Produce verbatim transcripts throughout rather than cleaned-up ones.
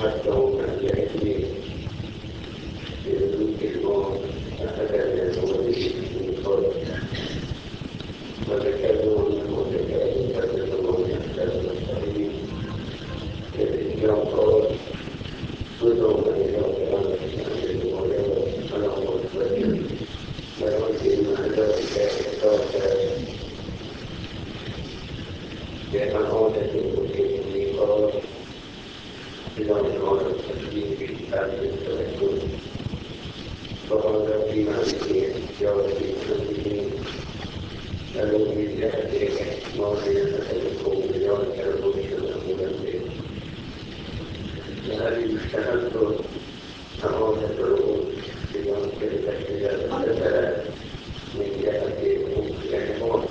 حتى ومن العلم يدرك الموت أحدا يتولي من الفرد وذكروا أنه ذكروا فكروا يحتاج الصحيح كالإسلام قال كلهم من اليوم كلام الإسلام ولو أنه متبدل فيمكن أن ذلك إحداث لأن عودة المسلمين قال إذا كان التسليم في كتاب التوكل فهذا في معنى اختيار المسلمين لو من جهة ما يتكلم بذلك الرشد المبدل وهذه التهدد عودة الرؤوس بذلك التشريعات الثلاث من جهة الأمور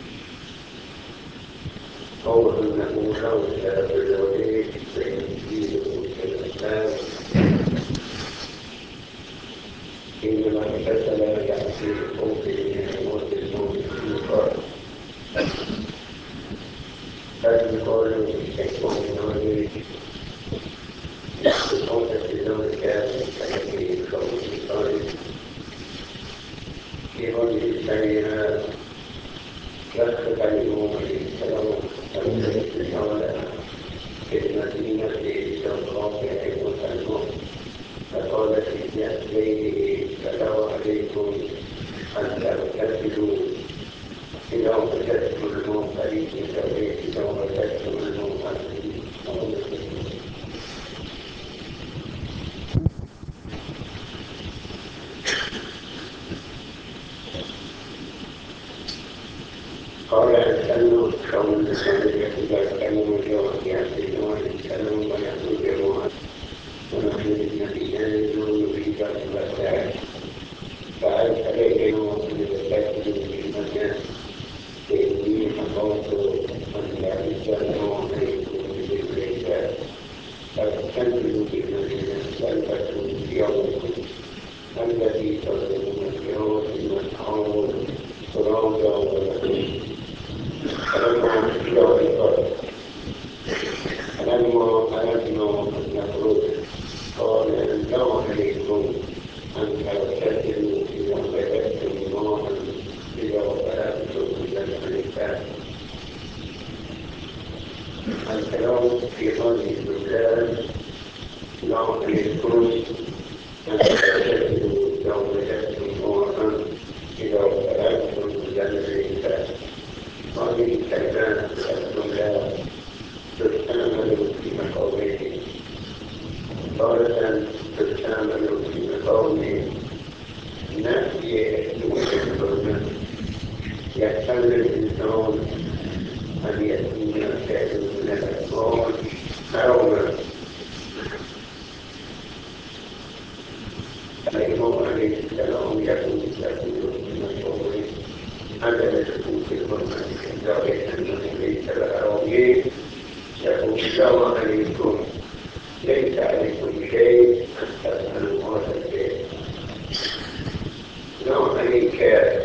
قول أنه خرج بالوليد فينزيل الإسلام إنما كتب يأتي الخوف من الموت الموت المقر فالمقال يكون من الوليد الخوف في ذلك فيأتي الخوف الخارج في هذه الكلمات لقد علموا السلام على في المدينة شرقاء يعيبون الموت فقال في أهليه السلام عليكم حتى تكتبوا إذا وجدتم الموت عليكم إذا وجدتم الموت عليكم قال الكلم كون الشريعة إذا كانوا الجواب يعطيون الكلم ويأخذ جموعا ونحن بالمدينة يزور في ذات البلدات فأنت عليهم من البلد من المكان إني أخاف أن يعرفوا عليكم بذكر الله فاستنزلوا بالمدينة سلبة يومكم الذي تظلمون اليوم من حاول تراجع ولكم فلما نحيا الأرض فلما بلغنا نخرج قال لا عليكم أن تغتسلوا إذا وجدتم ماء إذا بلغتم إلى الحلفاء الكلام في هذه البلدان لا عليكم أن تغتسلوا إذا وجدتم ماء إذا بلغتم إلى الحلفاء هذه الكلمات الجملة تستعمل في مقامين تارة تستعمل في مقام نفي الحرمة يحتمل الإنسان أن يكون الفعل من الأفعال حرما فالإمام عليه السلام يقول يقول في مقامين عدم ثبوت الحرمة كذلك أنه ليس الأراضي يقول السلام عليكم ليس عليكم شيء أن تفعلوا هذا الشيء لا عليك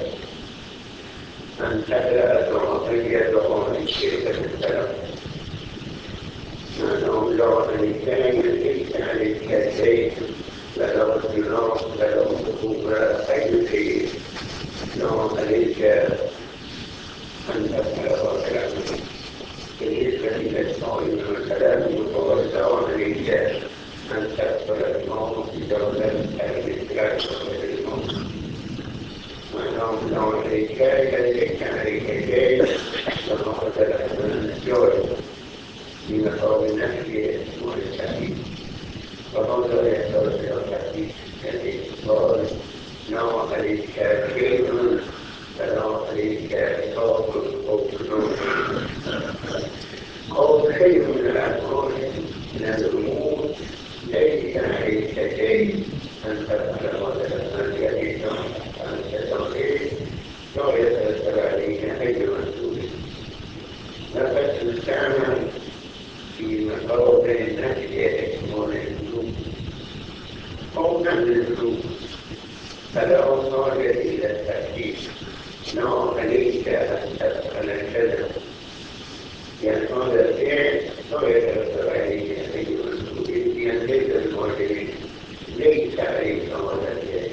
أن تبدأ الرعاية دعاء الشيء بالسلام معناه لا عليك ليس عليك شيء ولا اختلاف ولا خطوبة أي شيء لا عليك أن تفعل هذا الأمر بالنسبة للصائم والكلام يقول لا عليك أن تقبل الموت إذا لم تأذن الموت معناه لا عليك ليس عليك شيء كما قتل أحسن الجوع في مقام النفي والتأكيد فهذا يحتاج إلى تحديد يعني قال لا عليك شيء فلا عليك إطاق أو سلوك أو شيء من الأفعال من الأمور ليس عليك شيء أن تفعل هذا أن يجب أن تتركه لا يترتب عليه أي مسؤول لقد تستعمل في مقام النفي إكمال الذنوب أو نفي الذنوب فلا صالح إلى التأكيد لا عليك أن تفعل كذا يعني هذا الفعل لا يترتب عليه أي مسؤولية آینده الماجری ليس عليك هذا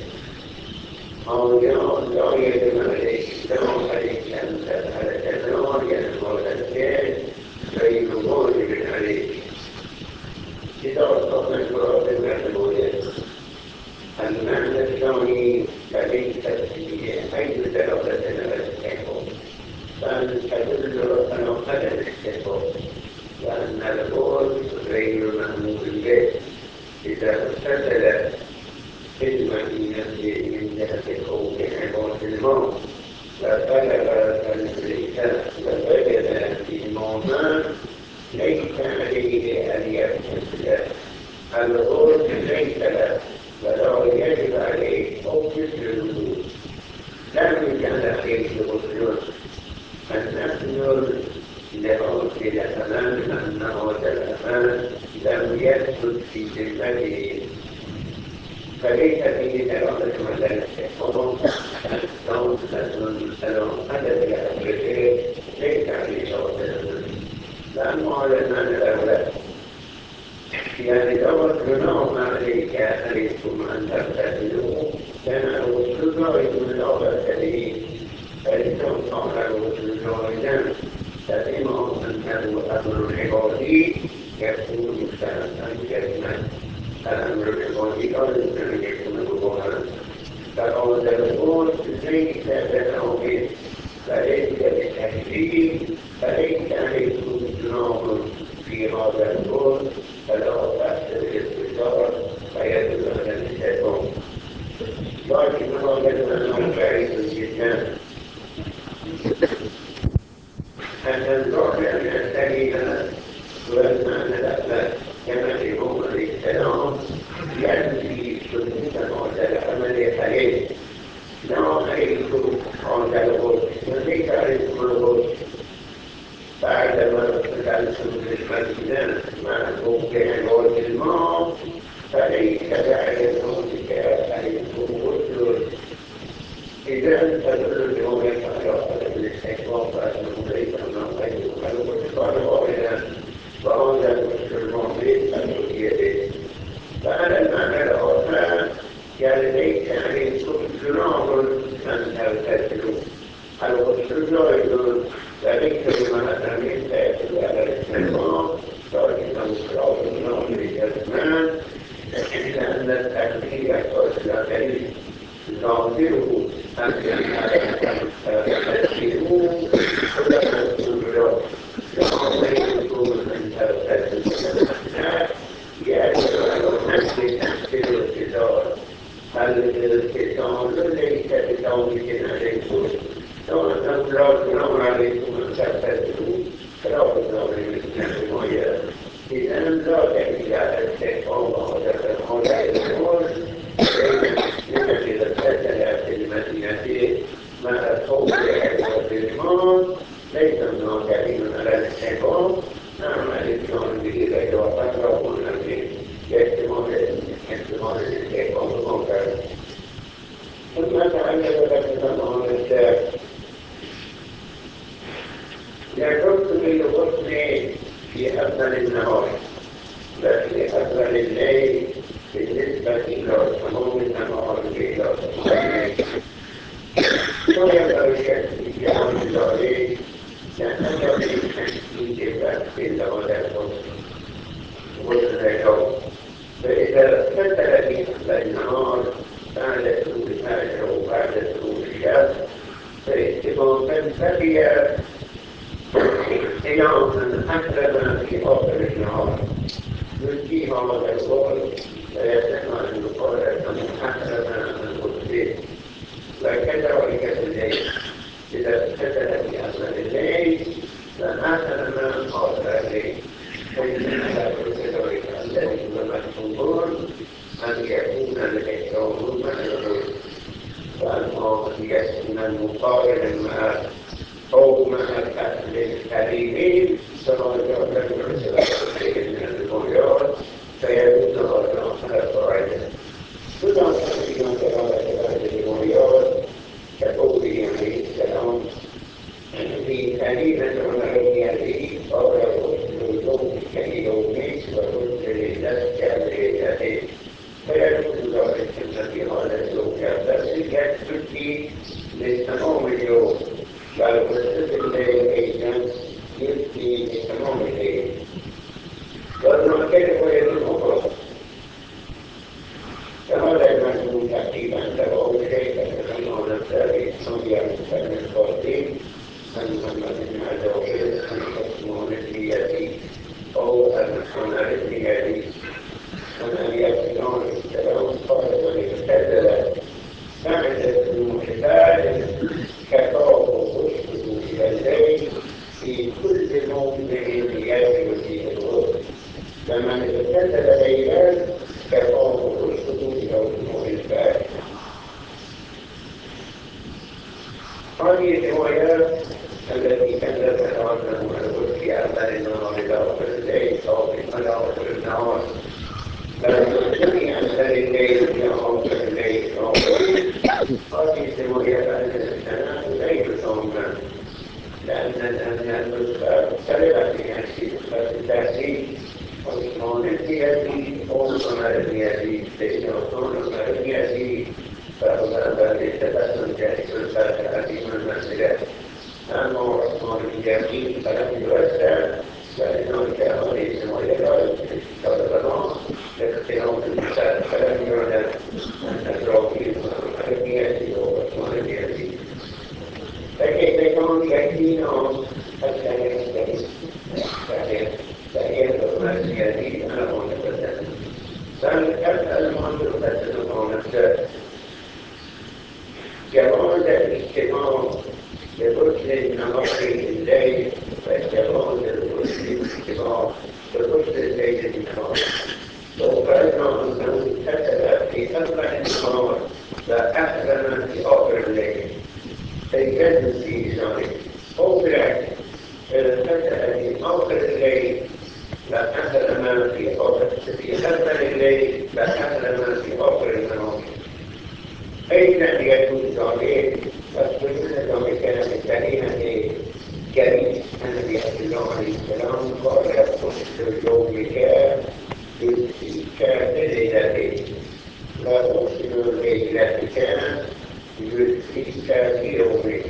آیان دایر ملک دام عليك أن تفعل تنايا هذا الفعل غير واجب عليك إذا أصبحنا القرآن المعنوية المعنى الثاني فليس فيه أي دلالة على الاستحقاق بل تدل على عدم الاستحقاق وأن القول غير مأمور به إذا ارتدل في المدينة من جهة الخوف عبارة الموت فطلب الإنسان ووجد إماما ليس عليه أن يغتسل الغسل ليس له ولا يجب عليه أو مثل الوضوء لم يكن عليه غسل النفل لغسل الأمان أن هذا الأمان لم يثبت في ذمته فليس فيه دلالة على الاستحقاق لو حدث الأمر ليس عليه غسل لأنه على المعنى الأولى يعني لو أتمنعهم عليك عليكم أن تغتسلوا كان الغسل جائز لا بأس به فإنهم قال الغسل جائزا فإنهم أنه أمر عبادي يكون مستحقا جزما الأمر العبادي لا يمكن أن يكون مباحا فقال الغسل ليس بنوع فليس بالتكليف فليس عليكم جناح في هذا الغسل فلا بأس بالاستدلال فيدل على الاستحقاق لكن هذا المعنى بعيد جدا أن الرابع من الكلمة والمعنى الأول كما في يوم السلام ينفي سنة هذا العمل عليه لا عليكم هذا الغسل وليس عليكم الغسل بعدما ارتدلتم بالمدينة مع موقع موت الماء فليس بعد موتك عليكم غسل إذا تدل بهناك على الاستحقاق فأنه ليس من غيره الغسل واحدا وهذا الغسل المعطي المؤيد فعلى المعنى الآخر يعني ليس عليكم جناح أن تغتسلوا الغسل جائز وليس بمعنى من تأكل على الاستحقاق لكنه خلاف النظر جزما لأن التكليف يحتاج إلى دليل ظاهره أن تغتسلوا كل رسول الله يعطيكم أن تغتسلوا يجب على نفس تحصيل الكتاب الكتاب ليس بتوبة عليكم لأنه لا جناح عليكم أن تغتسلوا فلا جناح عليكم إذا لا دليل على الاستحقاق هذا الغسل بين المسلمين إذا اغتسل في المدينة مع الخوف عبارة الماء ليس هناك دليل على الاستحقاق نعم الإنسان به غير وقدره الذي يحتمل احتمال الاستحقاق المنكر ثم تعلم لك سمعون الشيخ يجوز للغسل في أفضل النهار بل في أفضل الليل بالنسبة إلى تمام النهار إلى الليل ويبقى الشيخ في جهاز ذلك لأنه في تحديد بأس الغداء والغداء فإذا فتل في أفضل النهار بعد طلوع الفجر وبعد طلوع الشمس فاحتمالا بقي إلى أن أسلم في آخر النهار يلقي هذا القول فيسمع أن يقال أنه أسلم عن الغسل وكذلك الليل إذا فتل في أفضل الليل فأسلم آخر الليل فإن كذلك الذي هو مكتوب أن يكون الإحرام مع الغسل وأما أن يكون المقارن مع أو مع الأكل الكريم فهذا يعتبر من الغيار فيجوز هذا على القاعدة ثم تقريبا ثلاثة الغيار كقوله عليه السلام في كلمة عمرية قال غسل اليوم كاليومين وغسل الليلة كالليل المياسي تكنوكون المياسي فأولا ذلك تبسم ذلك الفاتحة من المنزلة أما عثمان اليمين فلم يوسع فإنه كان ليس ويدعو كذبنا لاختلاف المسائل فلم يعلم أن إبراهيم المياسي وعثمان اليمين فكيف يكون يكفينا حتى ينتهي فهي المسيرين أنا متبدل بل أسأل المتبدل ونفسه جواز الاجتماع لغسل النهار الليل وجواز الاجتماع لغسل الليل النهار لو فرضنا أنه كتب في أول النهار وأحسن في آخر الليل فيجوز في ذلك أو بالعكس كتب في آخر الليل لا أحسن ما في آخر في أول الليل لا أحسن ما في آخر النهار أين يجوز ذلك؟ فكل ذلك كان من كلمة جريء النبي صلى الله عليه وسلم قال كل يومك يؤتيك بليلته لا أرسل ليلتك يؤتيك بيومك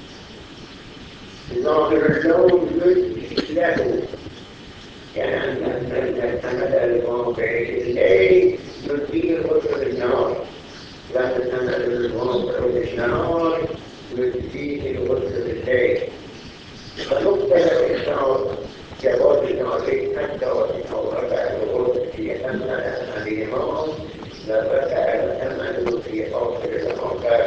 ظاهر اللون يؤتي له يعني أن الموقع الليل يؤتيه غسل النهار لأن الموقع النهار يؤتيه غسل الليل فنقبل الإشعار جواز ذلك حتى وإنه رفع الغسل في أمل الإمام لرفع الأمل في آخر الموقع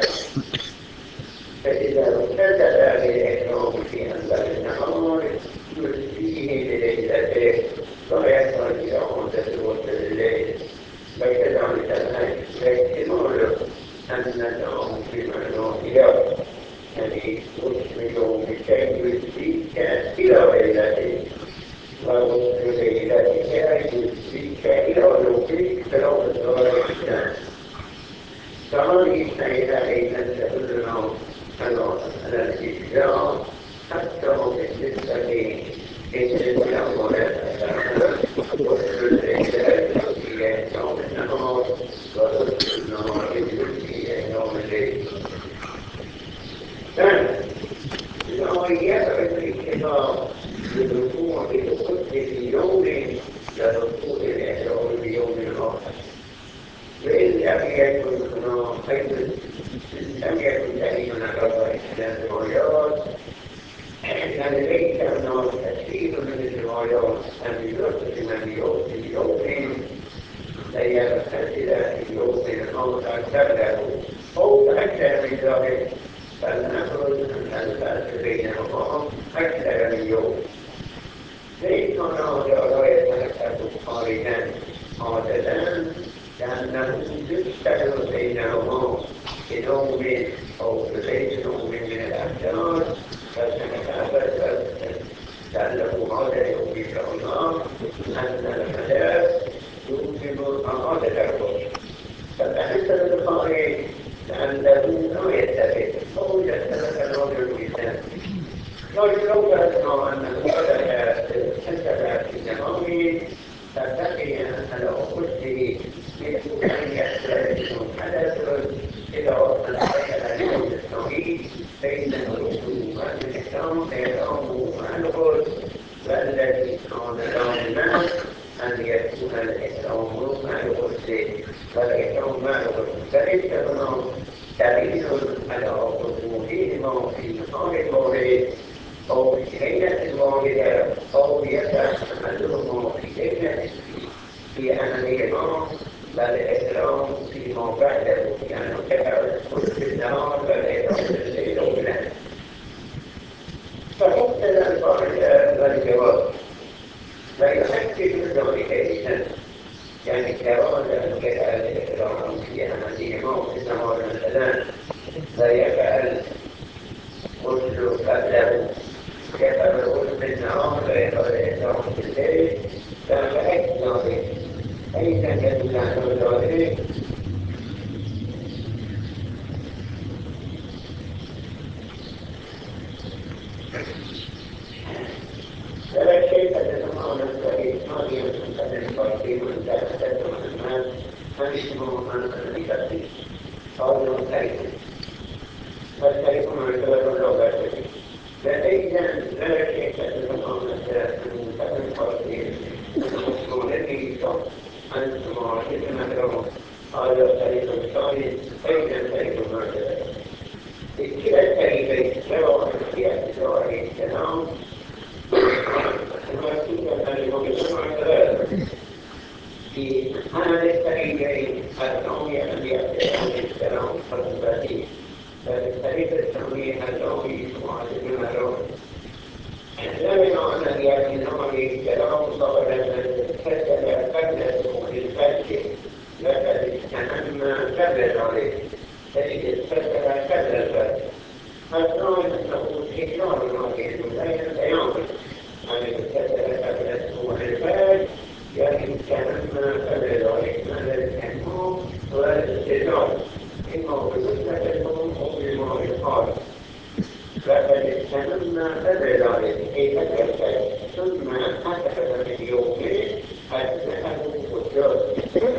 فإذا ابتدأ بالإحرام في أمل النهار يؤتيه بليلته لا يحتاج إلى عودة غسل الليل وكذلك الاحتمال أن النوم في معناه إلى يعني غسل يومك يؤتيك إلى ليلته وغسل ليلتك يؤتيك إلى يومك فلو ذلك فهذه السيدة أيضا تدلنا على الإجزاء حتى بالنسبة للإجزاء غسل الليل في يوم النهار وغسل النهار في يوم الليل. ثانيا إنه يبعد الاتفاق بالركوع بالقدس في يوم للركوع الإحرام في يوم آخر وإن لم يكن أيضا لم يكن دائما على إحدى الروايات أن ليس هناك كثير من الروايات أن يرسم اليوم في يوم ليغتسل في يوم آخر قبله أو أكثر من ذلك فلنفرض أن الفرق بينهما أكثر من يوم ليس هناك لا يتحقق خارجا عادة لأنه يشتغل بينهما بنوم أو بغير نوم من الأحجار فسنتابع تعلق هذا اليوم إن شاء الله أن الحدث يوجب إعادة الغسل فبالنسبة للخارج لأنه لا يتفق أو يتفق الرجل الإنسان لكن لو فرضنا أن الحدث انتبه في النهار فبقي على غسله مثل أن يختلف الحدث إلى أن دخل اليوم الطويل فإنه يكون الإحرام إحرامه مع الغسل والذي كان لازما أن يكون الإحرام مع الغسل والإحرام مع الغسل فليس هناك دليل على وجودهما في نهار الواحد أو في ليلة واحدة أو يتحملهما في ليلة في أهلهما بل الإحرام فيما بعده يعني كالغسل في النهار والإحرام في الليل والليل فمقتضى الفائدة والجواب لا يحقق ذلك إذن يعني كراهة أن يفعل الإحرام في أهلهما في النهار مثلا لا يفعل غسل قبله يفعل الغسل في النهار ويفعل الإحرام في الليل فأي ذلك أيضا يدل على ذلك فلا شيء تتمنى الكريم ما يمكن أن يقدم من ذلك المهمات همشتون منطقی هستید آدم تریده فالتريكم عندما اللغة لدينا لا شيء تتمنى من فهم قرصين مسؤولين أنتم عاجزون لهم هذا الطريق الثاني أين الطريق المعتدل كلا الطريقين سواء في اعتبار الكلام وكلا الطريق المعتدل في هذا الطريقين الثاني باعتبار الكلام الذاتي فالطريق الثاني الذي معتدل له لا يمعنى بأنه الكلام صار كسل قبله للفتح لقد استنمى قبل عليه تجد كسل قبل الفتح الثاني أنه تكرار عليه لا يتيامن أن كسل قبله للفتح يعني استنمى قبل عليه ماذا التنمو والاستدلال إما بالنسبة لهم أو بما يقال لقد استنمى قبل عليه أي قبل ثم حدث من يومين أنه قدر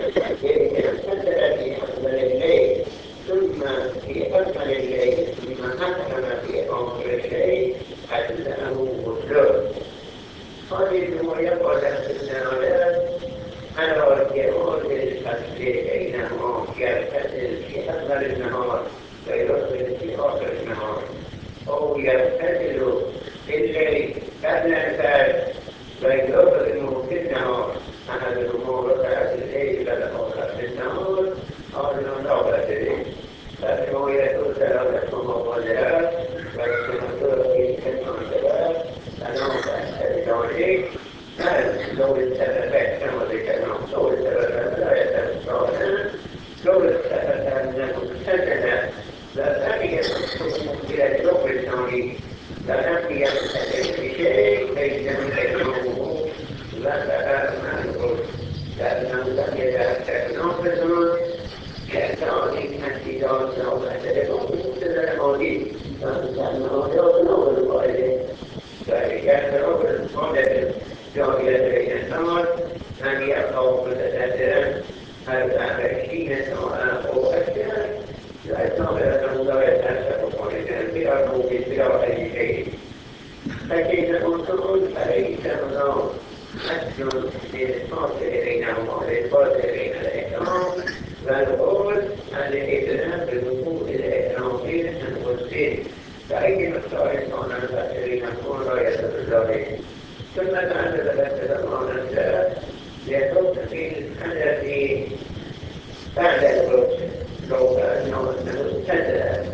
في أفضل الليل ثم في أفضل الليل ثم حكم في آخر الليل أنه قدر هذه المريضة الاستثناءات على جواز الفصل بينهما يرتدل في أفضل النهار ويرتدل في آخر النهار أو يرتدل بالليل قبل الفجر ويرتدل في النهار أحد الأمور ركعة الليل للآخر في النهار هذا لا بأس به فإنه يدل ثلاثة مواضعات والاستمرار في المعتدلات أنه بأس بذلك بل لو التفتت كما ذكرنا لو التفتت لا يتفتت لو التفتت أنه ابتدأ لم يكن إلى اليوم الثاني لم يبتدئ بشيء بينه لا ما نقول لأنه لم يتفتت نفسه كثاني انتظار لو أتدقوا مثل الماضي لأنه يوم الوالد فيكثر بالمدد جارية بين الناس أن يقعوا متدثرا أربعين ساعة أو أكثر لأنه لا يتناسب قريبا بأنه بلا أي شيء لكن الأصول فليس هناك أصل للفاصل بينهما للفاصل بين الإكرام والقول الإذن بدخول الإكرام في الوسيل فأي مقدار كان الفاصلين يكون راية الله ثم بعد ذلك زمان الثلاث يكون في الحدث بعد الوقت لو كأنه ابتدأ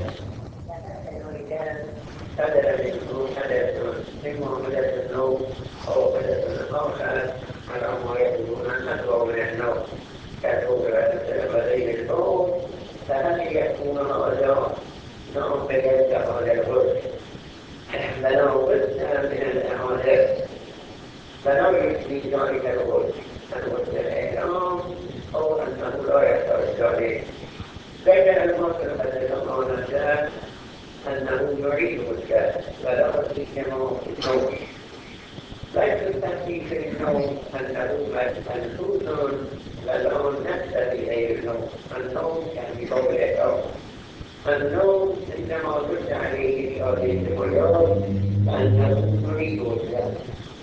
بدل منه حدث منه حدث النوم أو حدث الآخر على ما يقولون أكبر من النوم كالأولى غير النوم فهل يكون هذا نوم بجد هذا الغسل فلو غسل من الأعمال فلو يكفي ذلك الغسل الغسل الإحرام أو أنه لا يحتاج ذلك لكن المصل قد زمان أنه يعيد الكاس ولا قصد كما في النوم ليس التحقيق في النوم أنه منفوذ ولا نفس غير النوم النوم كان بقول الأرض النوم عندما رد عليه في هذه الروايات أنه يعيد الكاس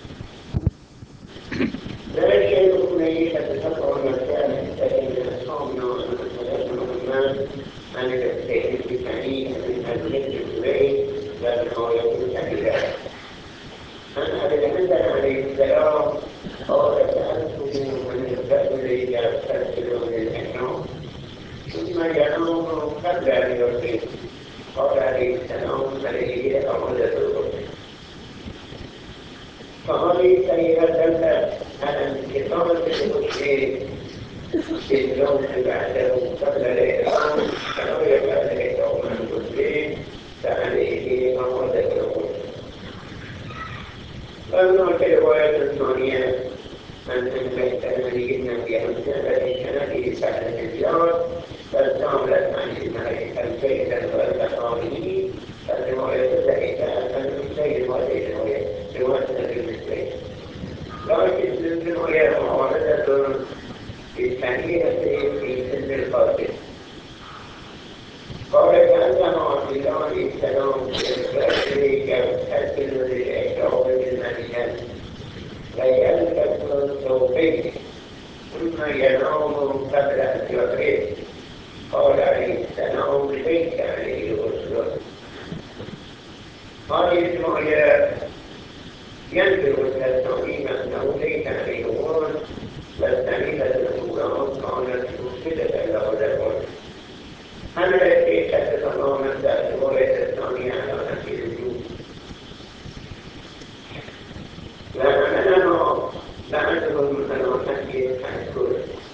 لا شيء ليس تتبع الكاس لكن أصحابنا المسلمين أن يستهل بتعليم من الجد الكبير لأنه يكون كذلك أنا بالنسبة عليه السلام قال سألته من الرجل يغتسل للإحرام ثم ينام قبل أن يصيب قال عليه السلام عليه أمودة الغسل فهذه السيدة دلت على انتقال الغسل بالنوم بعده قبل الإحرام فلو يبقى يوم الغسل فعليه أمودة الغسل وهناك رواية ثانية أن البيت المدينة في أمثلة كانت بعد الهجرة فاستعملت عن البيت والأقامين فالرواية الثالثة المثلين وهذه الرواية رواية المثلين لكن الرواية معارضة في ثانية التي في سن القاتل. قال كأنما في دار السلام بالرجل يغتسل للإشراب بالمدينة فيلبس ثوبين ثم ينام قبل أن يغرب. قال عليه السلام ليس عليه غسل. قال إسماعيل ينظر التسليم أنه ليس عليه غسل فالتميمة الأولى كانت مفسدة له للغسل. أما التي تتضمن الرواية الثانية على نفي الوجوب لأننا لعلهم من نفي الحكم.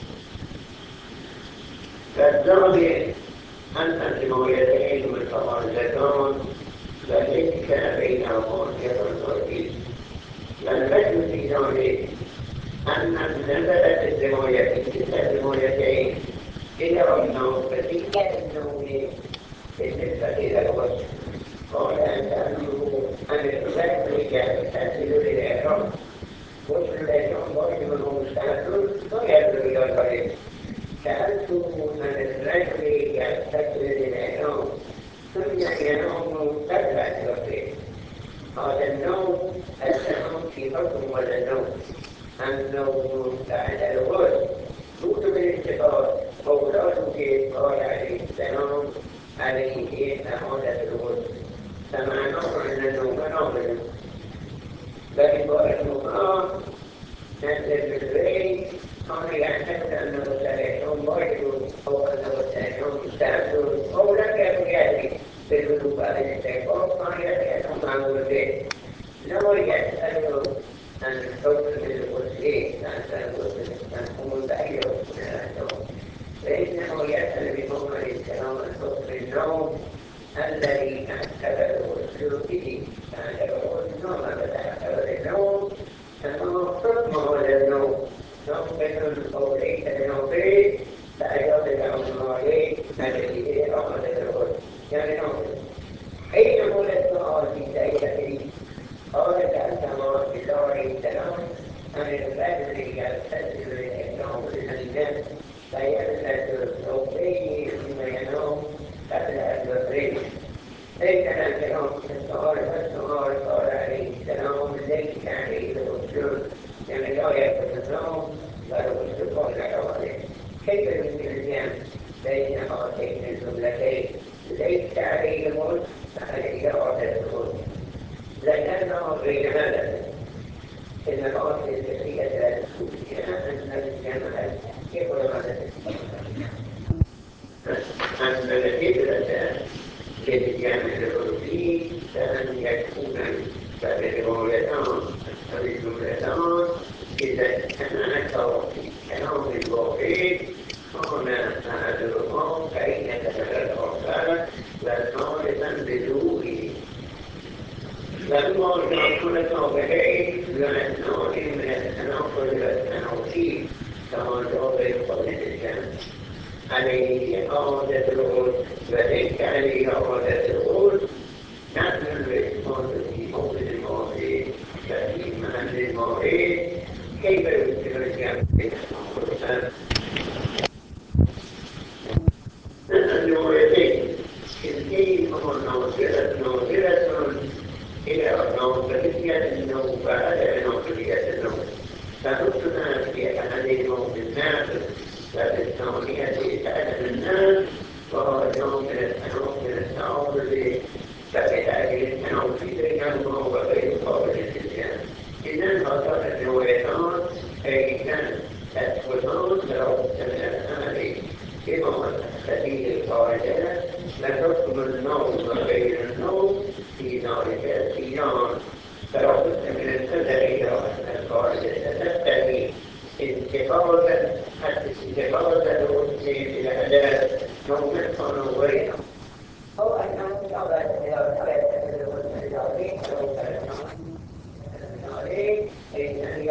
فالثاني أن الروايتين متضادتان فليس بينهما تضاد. والوجه في ذلك أن نزلت الرواية كلا الروايتين إلى أنه فتية النوم بالنسبة إلى الوجه. قال أنه أن الرجل يغتسل للإحرام غسل الإحرام واجب مستحب لا يدل إلى ذلك. سألته أن الرجل يغتسل للإحرام ثم ينام قبل أن يغرب. قال النوم السلام في حكم ولا النوم النوم بعد الغسل موت بالاتفاق مولاته قال عليه السلام عليه إعادة الغسل فمعناه أن النوم ناقل. لكن قال النوم نزل بالليل كان يعتقد أنه سيكون واجب أو أنه سيكون مستحب أو لم يكن يأتي بالوجوب على الاستيقاظ كان يتأتى معه البيت. لو يسأل عن الحكم بالغسل عن الغسل مفهوم بعيد من النوم فإنه يسأل بحكم الكلام الحكم النوم الذي تعتبر الغسل به. تعتبر النوم فتعتبر النوم أنه حكم هذا النوم نوم أو ليس بنومه فأجاب العلماء عليه الذي هي أخذ الغسل يعني نوم. أين هو السؤال في سيدته؟ قال كأنما في دار السلام أن الرجل يغتسل للإحرام بالمدينة فيلبس الثوبين ثم ينام قبل أن يغرب. ليس الكلام في السؤال والسؤال قال عليه السلام ليس عليه غسل يعني لا يلبس النوم فالغسل قبل ذلك. كيف يمكن الجمع بين هاتين الجملتين ليس عليه غسل فعليه إعادة الغسل؟ لأنه غير هذا إن الأصل الفقهية لا تكون فيها أن الجمع كيف هذا أن الهجرة للجامع العرفي فأن يكون فالروايتان أو الجملتان إذا اجتمعتا في كلام الواحد كان أحدهما فائدة الآخر وثالثا بدونه. لما كان تابعين لأنه من التناقض والتناقيض كما جاء في قول الجامع عليه إعادة الغسل وليس عليه إعادة الغسل نحن الإثبات في موضع المواعيد ففي محل المواعيد كيف يمكن الجمع بين الأمرين؟ الروايتين كلتيهما ناظرة ناظرة إلى ناظرية النوم بعد ناظرية النوم فنصنا في أحدهما بالناس وفي الثانية تعلم الناس وهو من التناقض التعارض فبهذه التناقض بينهما وبين قول الجمع. إذن هذا الروايتان فإذا تثبتان لابد من العمل بما تستفيد القاعدة لحكم النوم وغير النوم في ذلك الصيام فلا بد من النظر إلى أن القاعدة تستفيد انتقالا انتقالا الغسل إلى أداة نوم كان غيره أو أنه يضع إلى الغسل الغسل العظيم أو كان عليه فإنه